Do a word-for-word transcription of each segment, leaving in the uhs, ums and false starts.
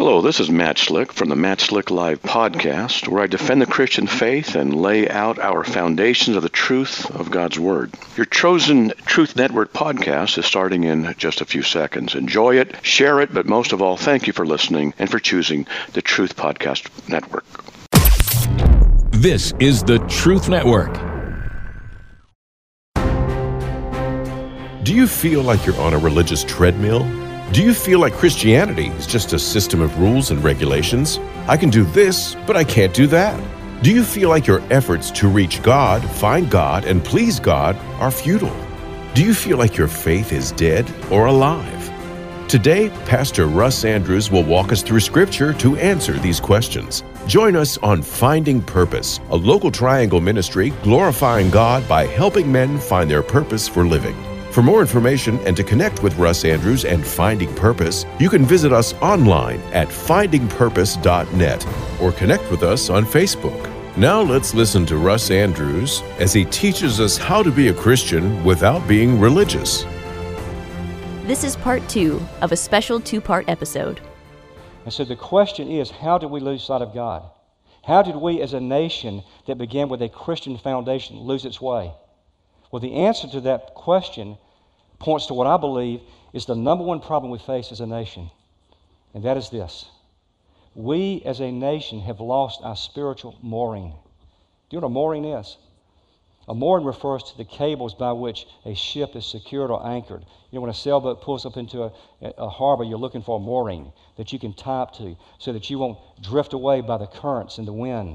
Hello, this is Matt Slick from the Matt Slick Live podcast, where I defend the Christian faith and lay out our foundations of the truth of God's Word. Your chosen Truth Network podcast is starting in just a few seconds. Enjoy it, share it, but most of all, thank you for listening and for choosing the Truth Podcast Network. This is the Truth Network. Do you feel like you're on a religious treadmill? Do you feel like Christianity is just a system of rules and regulations? I can do this, but I can't do that. Do you feel like your efforts to reach God, find God, and please God are futile? Do you feel like your faith is dead or alive? Today, Pastor Russ Andrews will walk us through Scripture to answer these questions. Join us on Finding Purpose, a local Triangle ministry glorifying God by helping men find their purpose for living. For more information and to connect with Russ Andrews and Finding Purpose, you can visit us online at finding purpose dot net or connect with us on Facebook. Now let's listen to Russ Andrews as he teaches us how to be a Christian without being religious. This is part two of a special two-part episode. And so the question is, how did we lose sight of God? How did we as a nation that began with a Christian foundation lose its way? Well, the answer to that question points to what I believe is the number one problem we face as a nation, and that is this. We as a nation have lost our spiritual mooring. Do you know what a mooring is? A mooring refers to the cables by which a ship is secured or anchored. You know, when a sailboat pulls up into a, a harbor, you're looking for a mooring that you can tie up to so that you won't drift away by the currents and the wind.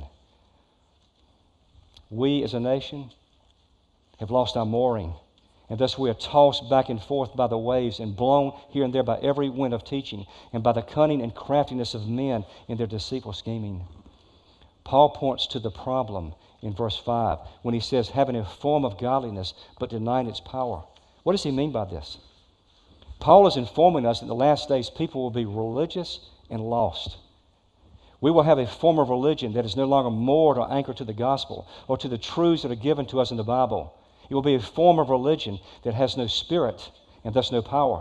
We as a nation have lost our mooring, and thus we are tossed back and forth by the waves and blown here and there by every wind of teaching and by the cunning and craftiness of men in their deceitful scheming. Paul points to the problem in verse five when he says, having a form of godliness but denying its power. What does he mean by this? Paul is informing us that in the last days people will be religious and lost. We will have a form of religion that is no longer moored or anchored to the gospel or to the truths that are given to us in the Bible. It will be a form of religion that has no spirit and thus no power.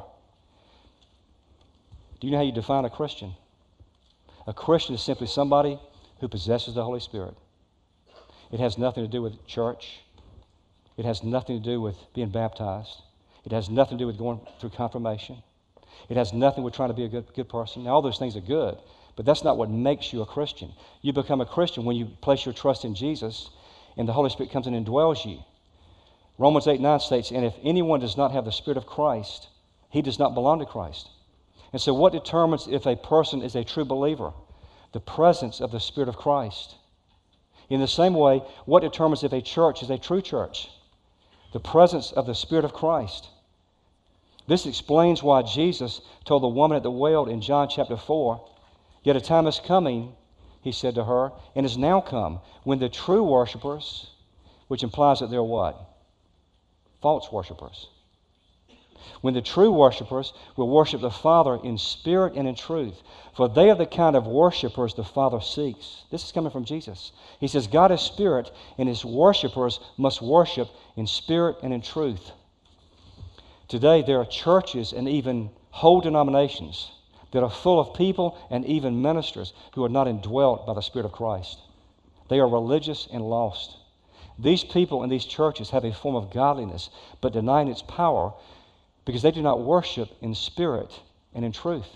Do you know how you define a Christian? A Christian is simply somebody who possesses the Holy Spirit. It has nothing to do with church. It has nothing to do with being baptized. It has nothing to do with going through confirmation. It has nothing with trying to be a good, good person. Now, all those things are good, but that's not what makes you a Christian. You become a Christian when you place your trust in Jesus and the Holy Spirit comes in and indwells you. Romans eight nine states, and if anyone does not have the Spirit of Christ, he does not belong to Christ. And so what determines if a person is a true believer? The presence of the Spirit of Christ. In the same way, what determines if a church is a true church? The presence of the Spirit of Christ. This explains why Jesus told the woman at the well in John chapter four, yet a time is coming, he said to her, and is now come, when the true worshipers, which implies that they're what? False worshipers. When the true worshipers will worship the Father in spirit and in truth, for they are the kind of worshipers the Father seeks. This is coming from Jesus. He says, God is spirit, and his worshipers must worship in spirit and in truth. Today, there are churches and even whole denominations that are full of people and even ministers who are not indwelt by the Spirit of Christ. They are religious and lost. These people in these churches have a form of godliness, but denying its power because they do not worship in spirit and in truth.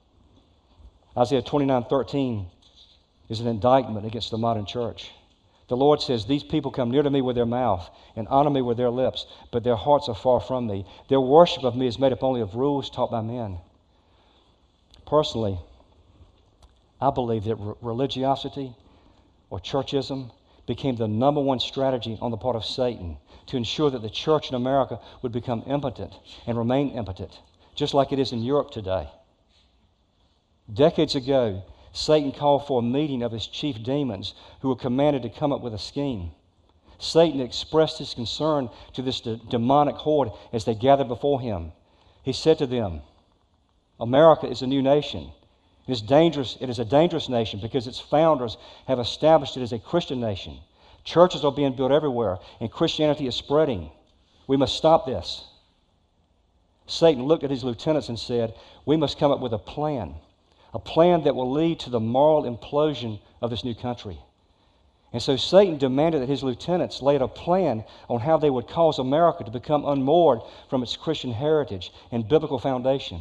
Isaiah twenty-nine thirteen is an indictment against the modern church. The Lord says, these people come near to me with their mouth and honor me with their lips, but their hearts are far from me. Their worship of me is made up only of rules taught by men. Personally, I believe that religiosity or churchism became the number one strategy on the part of Satan to ensure that the church in America would become impotent and remain impotent, just like it is in Europe today. Decades ago, Satan called for a meeting of his chief demons who were commanded to come up with a scheme. Satan expressed his concern to this de- demonic horde as they gathered before him. He said to them, America is a new nation. It is dangerous. It is a dangerous nation because its founders have established it as a Christian nation. Churches are being built everywhere, and Christianity is spreading. We must stop this. Satan looked at his lieutenants and said, we must come up with a plan, a plan that will lead to the moral implosion of this new country. And so Satan demanded that his lieutenants lay out a plan on how they would cause America to become unmoored from its Christian heritage and biblical foundation.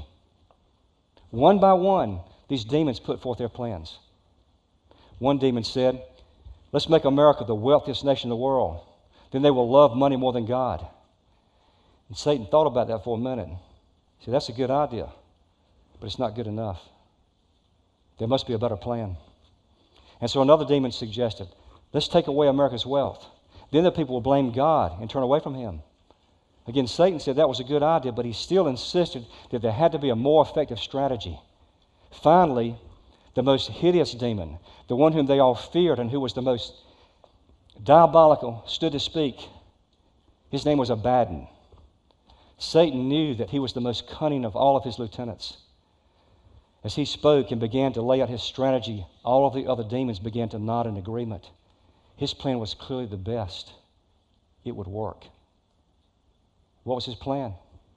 One by one, these demons put forth their plans. One demon said, let's make America the wealthiest nation in the world. Then they will love money more than God. And Satan thought about that for a minute. He said, that's a good idea, but it's not good enough. There must be a better plan. And so another demon suggested, let's take away America's wealth. Then the people will blame God and turn away from him. Again, Satan said that was a good idea, but he still insisted that there had to be a more effective strategy. Finally, the most hideous demon, the one whom they all feared and who was the most diabolical, stood to speak. His name was Abaddon. Satan knew that he was the most cunning of all of his lieutenants. As he spoke and began to lay out his strategy, all of the other demons began to nod in agreement. His plan was clearly the best. It would work. What was his plan?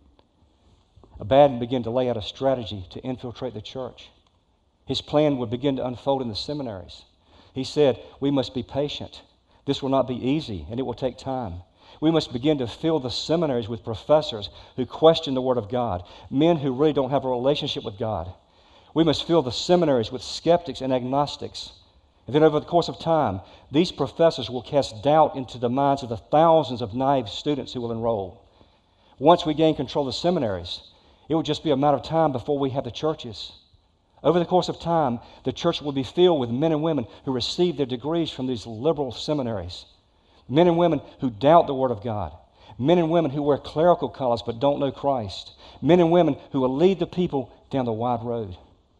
Abaddon began to lay out a strategy to infiltrate the church. His plan would begin to unfold in the seminaries. He said, we must be patient. This will not be easy, and it will take time. We must begin to fill the seminaries with professors who question the Word of God, men who really don't have a relationship with God. We must fill the seminaries with skeptics and agnostics. And then over the course of time, these professors will cast doubt into the minds of the thousands of naive students who will enroll. Once we gain control of the seminaries, it will just be a matter of time before we have the churches. Over the course of time, the church will be filled with men and women who receive their degrees from these liberal seminaries. Men and women who doubt the Word of God. Men and women who wear clerical collars but don't know Christ. Men and women who will lead the people down the wide road.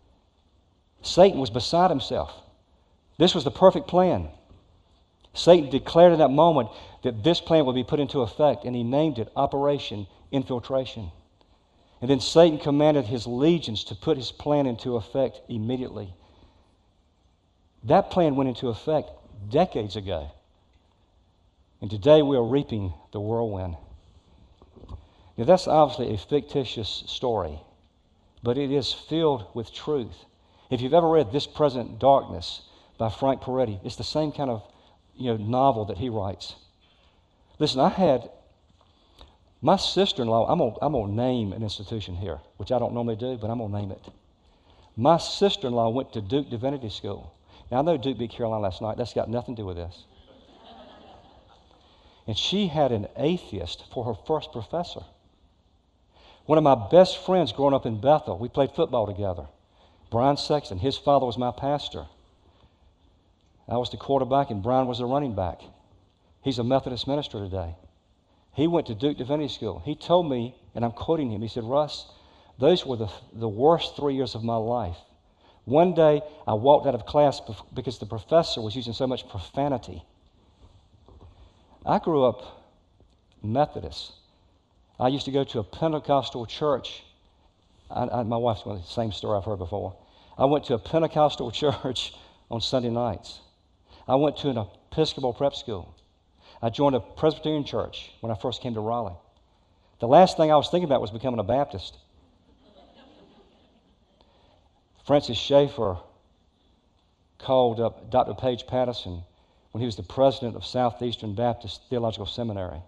Satan was beside himself. This was the perfect plan. Satan declared in that moment that this plan would be put into effect, and he named it Operation Infiltration. And then Satan commanded his legions to put his plan into effect immediately. That plan went into effect decades ago. And today we are reaping the whirlwind. Now that's obviously a fictitious story, but it is filled with truth. If you've ever read This Present Darkness by Frank Peretti, it's the same kind of you know, novel that he writes. Listen, I had my sister-in-law, I'm gonna, I'm gonna name an institution here, which I don't normally do, but I'm gonna name it. My sister-in-law went to Duke Divinity School. Now I know Duke beat Carolina last night. That's got nothing to do with this. And she had an atheist for her first professor. One of my best friends growing up in Bethel, we played football together. Brian Sexton, his father was my pastor. I was the quarterback and Brian was the running back. He's a Methodist minister today. He went to Duke Divinity School. He told me, and I'm quoting him, he said, Russ, those were the, the worst three years of my life. One day, I walked out of class because the professor was using so much profanity. I grew up Methodist. I used to go to a Pentecostal church. I, I, my wife's going to the same story I've heard before. I went to a Pentecostal church on Sunday nights. I went to an Episcopal prep school. I joined a Presbyterian church when I first came to Raleigh. The last thing I was thinking about was becoming a Baptist. Francis Schaeffer called up Doctor Page Patterson when he was the president of Southeastern Baptist Theological Seminary.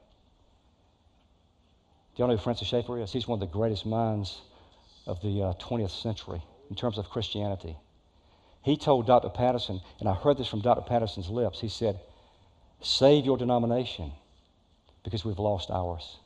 Do y'all know who Francis Schaeffer is? He's one of the greatest minds of the uh, twentieth century in terms of Christianity. He told Doctor Patterson, and I heard this from Doctor Patterson's lips, he said, save your denomination because we've lost ours.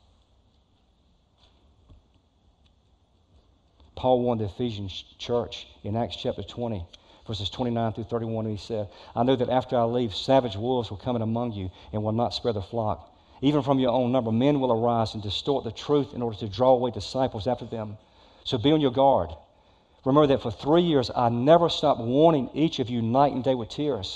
Paul warned the Ephesian church in Acts chapter twenty, verses twenty-nine through thirty-one, and he said, I know that after I leave, savage wolves will come in among you and will not spare the flock. Even from your own number, men will arise and distort the truth in order to draw away disciples after them. So be on your guard. Remember that for three years, I never stopped warning each of you night and day with tears.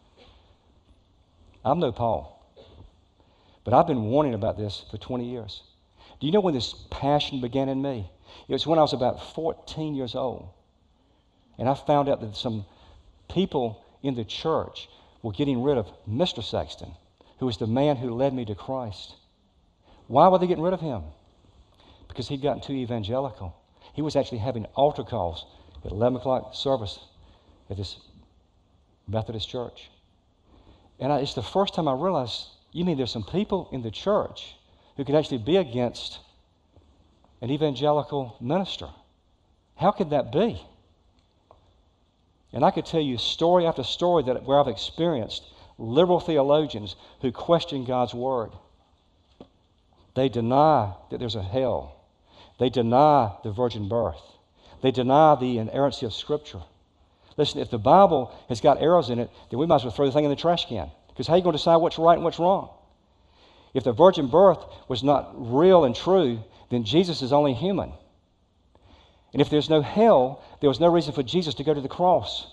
I'm no Paul, but I've been warning about this for twenty years. Do you know when this passion began in me? It was when I was about fourteen years old. And I found out that some people in the church were getting rid of Mister Sexton, who was the man who led me to Christ. Why were they getting rid of him? Because he'd gotten too evangelical. He was actually having altar calls at eleven o'clock service at this Methodist church. And I, it's the first time I realized, you mean there's some people in the church who could actually be against an evangelical minister? How could that be? And I could tell you story after story that where I've experienced liberal theologians who question God's word. They deny that there's a hell. They deny the virgin birth. They deny the inerrancy of Scripture. Listen, if the Bible has got errors in it, then we might as well throw the thing in the trash can. Because how are you going to decide what's right and what's wrong? If the virgin birth was not real and true, then Jesus is only human. And if there's no hell, there was no reason for Jesus to go to the cross.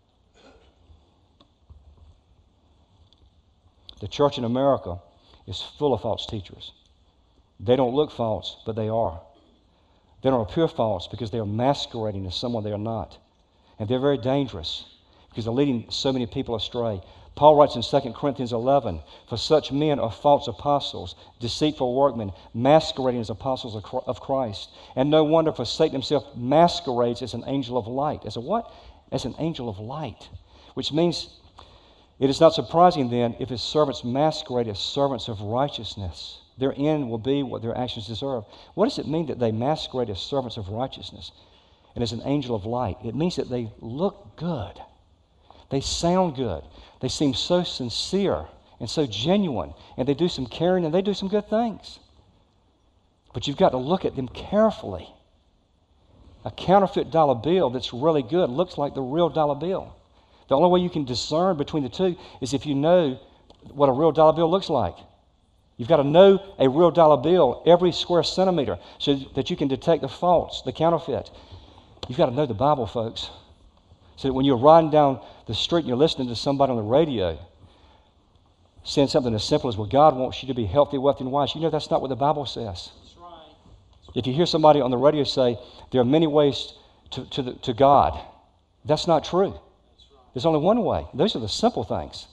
The church in America is full of false teachers. They don't look false, but they are. They don't appear false because they are masquerading as someone they are not. And they're very dangerous because they're leading so many people astray. Paul writes in Second Corinthians eleven, "For such men are false apostles, deceitful workmen, masquerading as apostles of Christ. And no wonder, for Satan himself masquerades as an angel of light." As a what? As an angel of light. Which means it is not surprising then if his servants masquerade as servants of righteousness. Their end will be what their actions deserve. What does it mean that they masquerade as servants of righteousness and as an angel of light? It means that they look good. They sound good. They seem so sincere and so genuine, and they do some caring and they do some good things. But you've got to look at them carefully. A counterfeit dollar bill that's really good looks like the real dollar bill. The only way you can discern between the two is if you know what a real dollar bill looks like. You've got to know a real dollar bill every square centimeter so that you can detect the faults, the counterfeit. You've got to know the Bible, folks. So that when you're riding down the street and you're listening to somebody on the radio saying something as simple as, well, God wants you to be healthy, wealthy, and wise, you know that's not what the Bible says. That's right. If you hear somebody on the radio say, there are many ways to, to, the, to God, that's not true. That's right. There's only one way. Those are the simple things.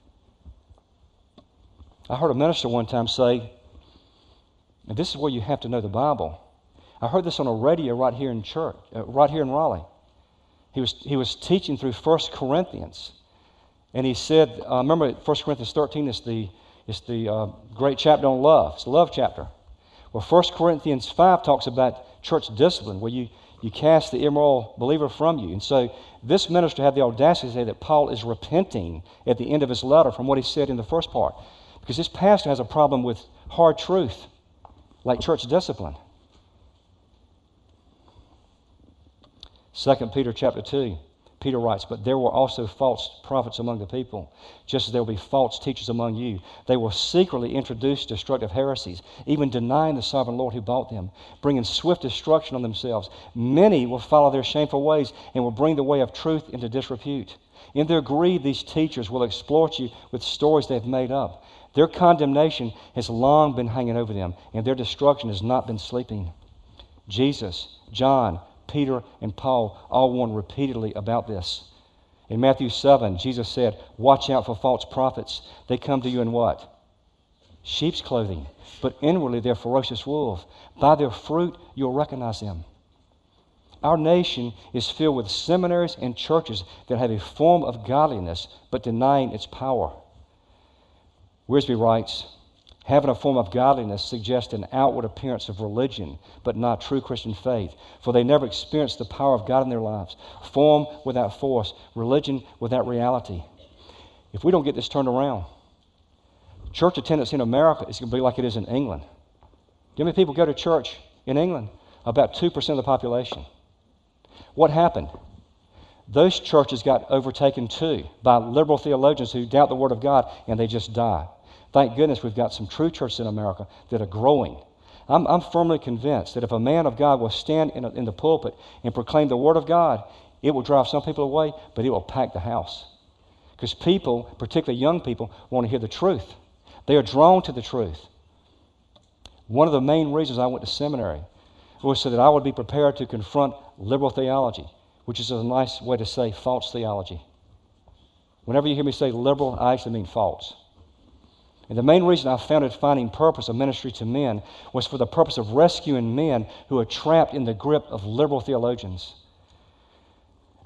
I heard a minister one time say, and this is where you have to know the Bible. I heard this on a radio right here in church, uh, right here in Raleigh. He was he was teaching through First Corinthians, and he said, uh, remember First Corinthians thirteen is the is the uh, great chapter on love. It's the love chapter. Well, First Corinthians five talks about church discipline, where you you cast the immoral believer from you. And so this minister had the audacity to say that Paul is repenting at the end of his letter from what he said in the first part, because this pastor has a problem with hard truth, like church discipline. Second Peter chapter two, Peter writes, "But there were also false prophets among the people, just as there will be false teachers among you. They will secretly introduce destructive heresies, even denying the sovereign Lord who bought them, bringing swift destruction on themselves. Many will follow their shameful ways and will bring the way of truth into disrepute. In their greed, these teachers will exploit you with stories they have made up. Their condemnation has long been hanging over them, and their destruction has not been sleeping." Jesus, John, Peter, and Paul all warned repeatedly about this. In Matthew seven, Jesus said, "Watch out for false prophets. They come to you in what? Sheep's clothing, but inwardly they're ferocious wolves. By their fruit you'll recognize them." Our nation is filled with seminaries and churches that have a form of godliness but denying its power. Wiersbe writes, "Having a form of godliness suggests an outward appearance of religion, but not true Christian faith, for they never experience the power of God in their lives. Form without force, religion without reality." If we don't get this turned around, church attendance in America is going to be like it is in England. Do you know how many people go to church in England? About two percent of the population. What happened? Those churches got overtaken too by liberal theologians who doubt the Word of God, and they just die. Thank goodness we've got some true churches in America that are growing. I'm, I'm firmly convinced that if a man of God will stand in, a, in the pulpit and proclaim the Word of God, it will drive some people away, but it will pack the house. Because people, particularly young people, want to hear the truth. They are drawn to the truth. One of the main reasons I went to seminary was so that I would be prepared to confront liberal theology, which is a nice way to say false theology. Whenever you hear me say liberal, I actually mean false. And the main reason I founded Finding Purpose, a ministry to men, was for the purpose of rescuing men who are trapped in the grip of liberal theologians.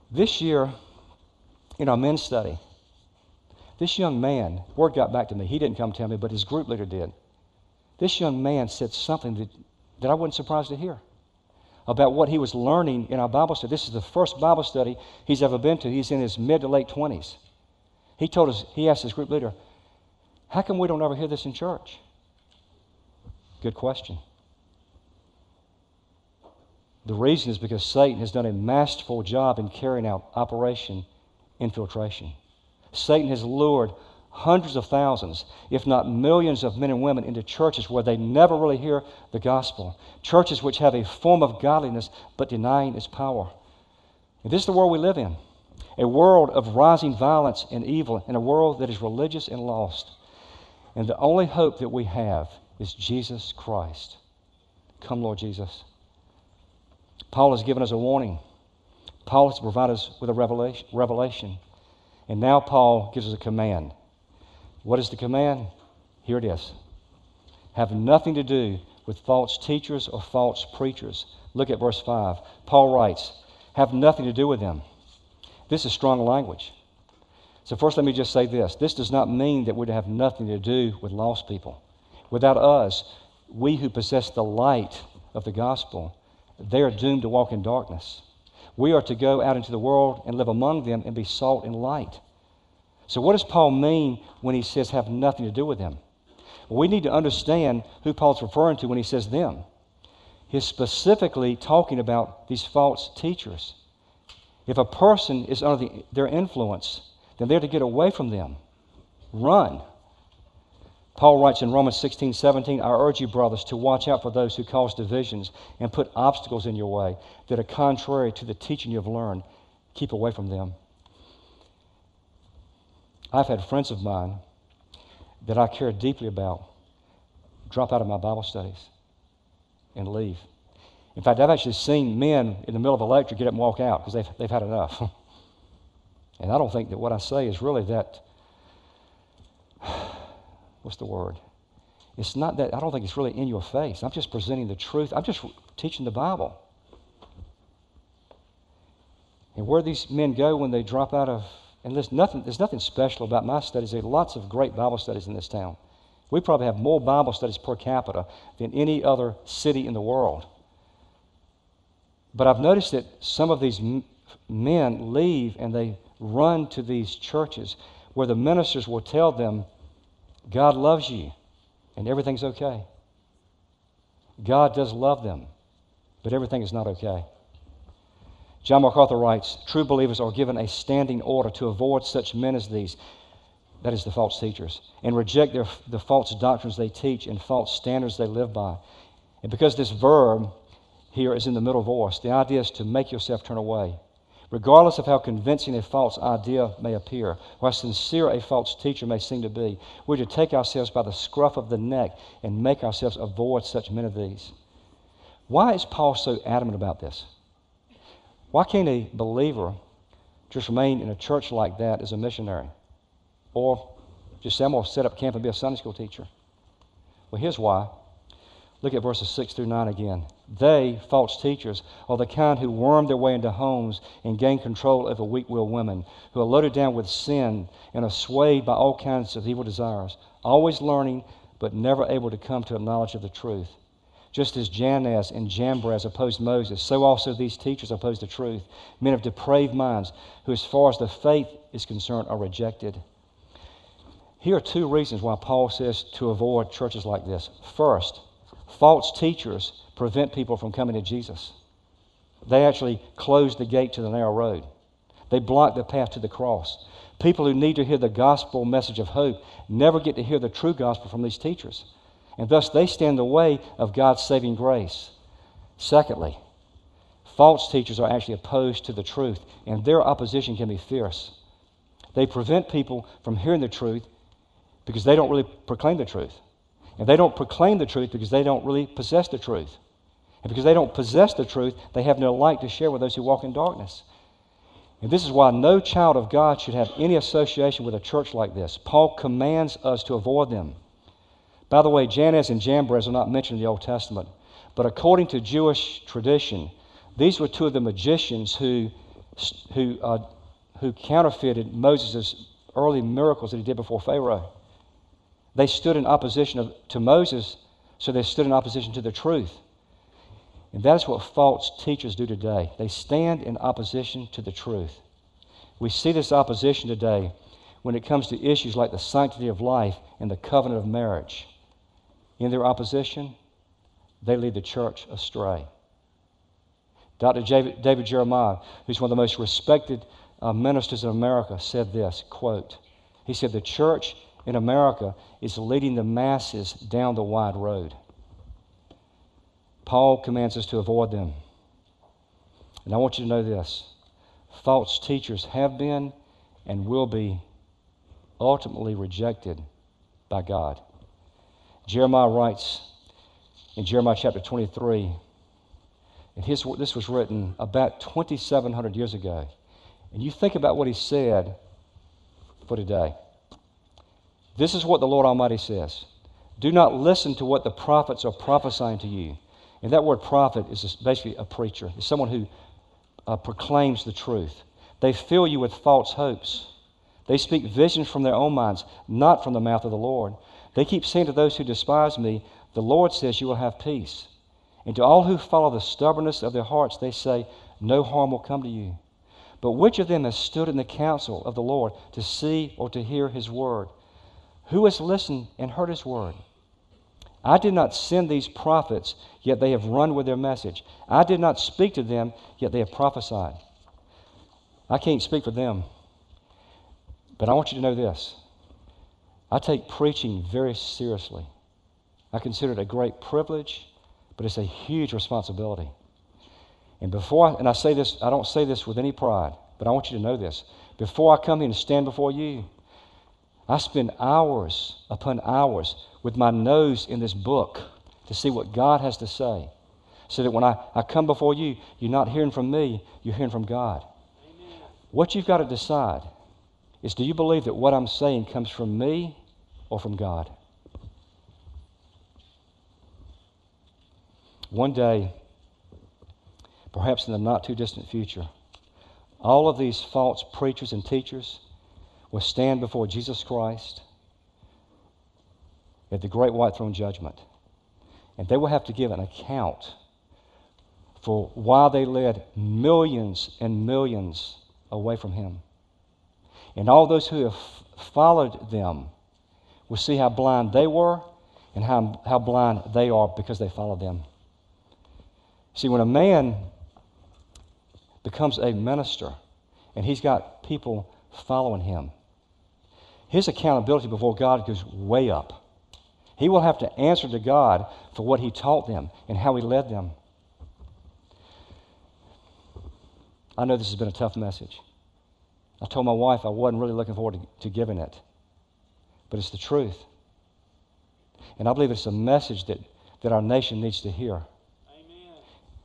This year, in our men's study, this young man, word got back to me. He didn't come tell me, but his group leader did. This young man said something that, that I wasn't surprised to hear about what he was learning in our Bible study. This is the first Bible study he's ever been to. He's in his mid to late twenties. He told us, he asked his group leader, how come we don't ever hear this in church? Good question. The reason is because Satan has done a masterful job in carrying out Operation Infiltration. Satan has lured hundreds of thousands, if not millions of men and women into churches where they never really hear the gospel. Churches which have a form of godliness but denying its power. And this is the world we live in. A world of rising violence and evil, and a world that is religious and lost. And the only hope that we have is Jesus Christ. Come, Lord Jesus. Paul has given us a warning. Paul has provided us with a revelation, revelation. And now Paul gives us a command. What is the command? Here it is. Have nothing to do with false teachers or false preachers. Look at verse five. Paul writes, have nothing to do with them. This is strong language. So first let me just say this. This does not mean that we'd have nothing to do with lost people. Without us, we who possess the light of the gospel, they are doomed to walk in darkness. We are to go out into the world and live among them and be salt and light. So what does Paul mean when he says have nothing to do with them? Well, we need to understand who Paul's referring to when he says them. He's specifically talking about these false teachers. If a person is under the, their influence, then they're to get away from them. Run. Paul writes in Romans sixteen, seventeen, I urge you, brothers, to watch out for those who cause divisions and put obstacles in your way that are contrary to the teaching you have learned. Keep away from them. I've had friends of mine that I care deeply about drop out of my Bible studies and leave. In fact, I've actually seen men in the middle of a lecture get up and walk out because they've, they've had enough. And I don't think that what I say is really that, what's the word? It's not that, I don't think it's really in your face. I'm just presenting the truth. I'm just teaching the Bible. And where these men go when they drop out of, and there's nothing, there's nothing special about my studies. There are lots of great Bible studies in this town. We probably have more Bible studies per capita than any other city in the world. But I've noticed that some of these m- men leave and they run to these churches where the ministers will tell them, God loves you and everything's okay. God does love them, but everything is not okay. John MacArthur writes, true believers are given a standing order to avoid such men as these, that is the false teachers, and reject their, the false doctrines they teach and false standards they live by. And because this verb here is in the middle voice, the idea is to make yourself turn away. Regardless of how convincing a false idea may appear, or how sincere a false teacher may seem to be, we're to take ourselves by the scruff of the neck and make ourselves avoid such men as these. Why is Paul so adamant about this? Why can't a believer just remain in a church like that as a missionary? Or just say, I'm going to set up camp and be a Sunday school teacher? Well, here's why. Look at verses six through nine again. They, false teachers, are the kind who worm their way into homes and gain control over weak-willed women, who are loaded down with sin and are swayed by all kinds of evil desires, always learning but never able to come to a knowledge of the truth. Just as Jannes and Jambres opposed Moses, so also these teachers oppose the truth, men of depraved minds, who as far as the faith is concerned are rejected. Here are two reasons why Paul says to avoid churches like this. First, false teachers prevent people from coming to Jesus. They actually close the gate to the narrow road. They block the path to the cross. People who need to hear the gospel message of hope never get to hear the true gospel from these teachers. And thus they stand in the way of God's saving grace. Secondly, false teachers are actually opposed to the truth, and their opposition can be fierce. They prevent people from hearing the truth because they don't really proclaim the truth. And they don't proclaim the truth because they don't really possess the truth. And because they don't possess the truth, they have no light to share with those who walk in darkness. And this is why no child of God should have any association with a church like this. Paul commands us to avoid them. By the way, Jannes and Jambres are not mentioned in the Old Testament. But according to Jewish tradition, these were two of the magicians who who, uh, who counterfeited Moses' early miracles that he did before Pharaoh. They stood in opposition of, to Moses, so they stood in opposition to the truth. And that is what false teachers do today. They stand in opposition to the truth. We see this opposition today when it comes to issues like the sanctity of life and the covenant of marriage. In their opposition, they lead the church astray. Doctor David Jeremiah, who's one of the most respected uh, ministers in America, said this, quote, he said, "The church in America is leading the masses down the wide road." Paul commands us to avoid them. And I want you to know this. False teachers have been and will be ultimately rejected by God. Jeremiah writes in Jeremiah chapter twenty-three, and his, this was written about twenty-seven hundred years ago. And you think about what he said for today. This is what the Lord Almighty says. "Do not listen to what the prophets are prophesying to you." And that word prophet is basically a preacher. It's someone who uh, proclaims the truth. "They fill you with false hopes. They speak visions from their own minds, not from the mouth of the Lord. They keep saying to those who despise me, 'The Lord says you will have peace.' And to all who follow the stubbornness of their hearts, they say, 'No harm will come to you.' But which of them has stood in the counsel of the Lord to see or to hear his word? Who has listened and heard his word? I did not send these prophets, yet they have run with their message. I did not speak to them, yet they have prophesied." I can't speak for them, but I want you to know this. I take preaching very seriously. I consider it a great privilege, but it's a huge responsibility. And before, I, and I say this, I don't say this with any pride, but I want you to know this. Before I come here and stand before you, I spend hours upon hours with my nose in this book to see what God has to say, so that when I, I come before you, you're not hearing from me, you're hearing from God. Amen. What you've got to decide is, do you believe that what I'm saying comes from me or from God? One day, perhaps in the not too distant future, all of these false preachers and teachers will stand before Jesus Christ at the great white throne judgment. And they will have to give an account for why they led millions and millions away from him. And all those who have followed them will see how blind they were and how, how blind they are because they followed them. See, when a man becomes a minister and he's got people following him, his accountability before God goes way up. He will have to answer to God for what he taught them and how he led them. I know this has been a tough message. I told my wife I wasn't really looking forward to, to giving it, but it's the truth. And I believe it's a message that, that our nation needs to hear. Amen.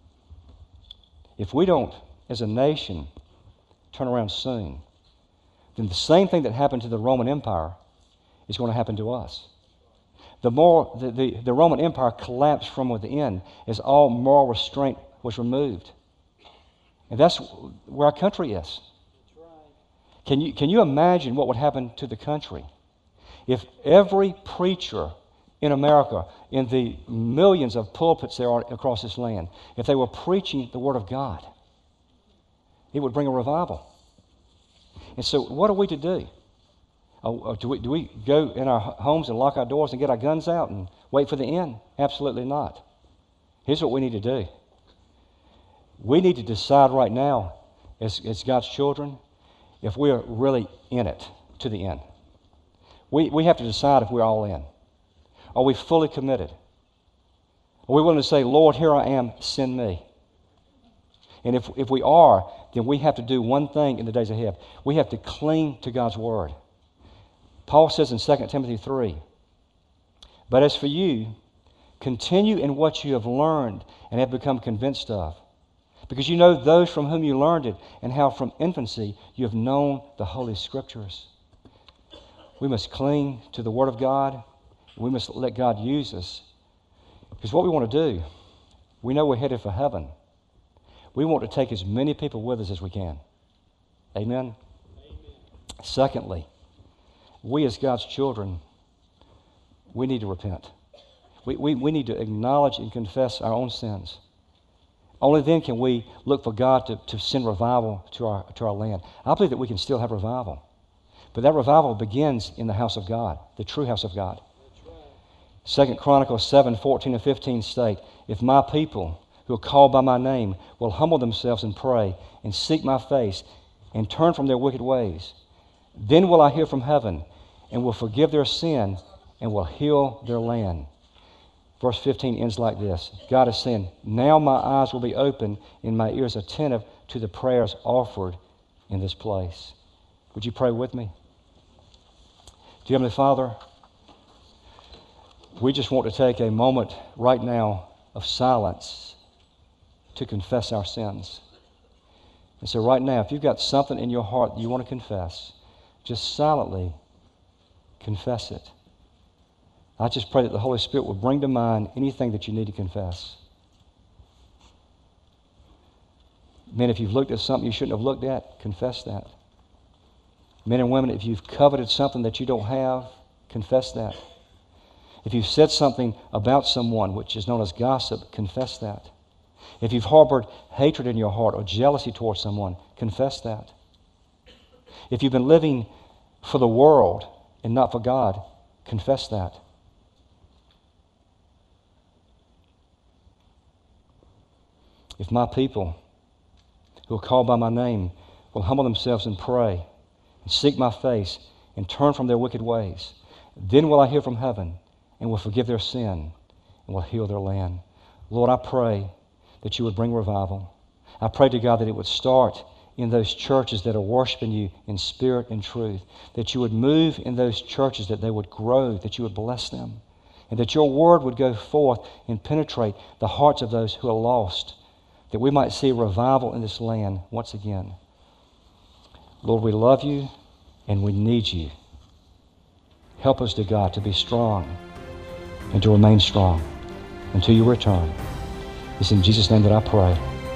If we don't, as a nation, turn around soon, then the same thing that happened to the Roman Empire is going to happen to us. The, more, the, the, the Roman Empire collapsed from within as all moral restraint was removed. And that's where our country is. Can you, can you imagine what would happen to the country if every preacher in America, in the millions of pulpits there are across this land, if they were preaching the Word of God? It would bring a revival. And so what are we to do? Oh, do we, do we go in our homes and lock our doors and get our guns out and wait for the end? Absolutely not. Here's what we need to do. We need to decide right now, as, as God's children, if we are really in it to the end. We, we have to decide if we're all in. Are we fully committed? Are we willing to say, "Lord, here I am, send me"? And if, if we are, then we have to do one thing in the days ahead. We have to cling to God's Word. Paul says in Second Timothy three, "But as for you, continue in what you have learned and have become convinced of, because you know those from whom you learned it, and how from infancy you have known the Holy Scriptures." We must cling to the Word of God. We must let God use us. Because what we want to do, we know we're headed for heaven. We want to take as many people with us as we can. Amen? Amen. Secondly, we as God's children, we need to repent. We, we, we need to acknowledge and confess our own sins. Only then can we look for God to, to send revival to our, to our land. I believe that we can still have revival. But that revival begins in the house of God, the true house of God. Second Chronicles seven, fourteen and fifteen state, if my people who are called by my name will humble themselves and pray and seek my face and turn from their wicked ways, then will I hear from heaven and will forgive their sin and will heal their land. Verse fifteen ends like this. God is saying, now my eyes will be open and my ears attentive to the prayers offered in this place. Would you pray with me? Dear Heavenly Father, we just want to take a moment right now of silence to confess our sins. And so right now, if you've got something in your heart that you want to confess, just silently confess it. I just pray that the Holy Spirit will bring to mind anything that you need to confess. Men, if you've looked at something you shouldn't have looked at, confess that. Men and women, if you've coveted something that you don't have, confess that. If you've said something about someone which is known as gossip, confess that. If you've harbored hatred in your heart or jealousy towards someone, confess that. If you've been living for the world and not for God, confess that. If my people who are called by my name will humble themselves and pray and seek my face and turn from their wicked ways, then will I hear from heaven and will forgive their sin and will heal their land. Lord, I pray that you would bring revival. I pray to God that it would start in those churches that are worshiping you in spirit and truth, that you would move in those churches, that they would grow, that you would bless them, and that your word would go forth and penetrate the hearts of those who are lost, that we might see revival in this land once again. Lord, we love you and we need you. Help us, to God, to be strong and to remain strong until you return. It's in Jesus' name that I pray.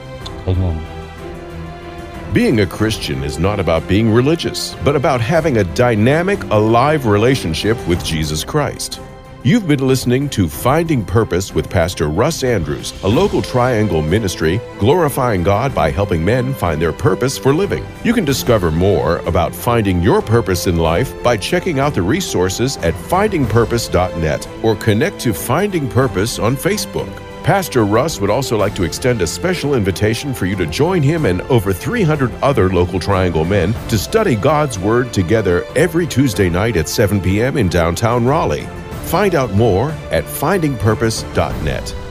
Amen. Being a Christian is not about being religious, but about having a dynamic, alive relationship with Jesus Christ. You've been listening to Finding Purpose with Pastor Russ Andrews, a local Triangle ministry glorifying God by helping men find their purpose for living. You can discover more about finding your purpose in life by checking out the resources at finding purpose dot net or connect to Finding Purpose on Facebook. Pastor Russ would also like to extend a special invitation for you to join him and over three hundred other local Triangle men to study God's Word together every Tuesday night at seven p.m. in downtown Raleigh. Find out more at finding purpose dot net.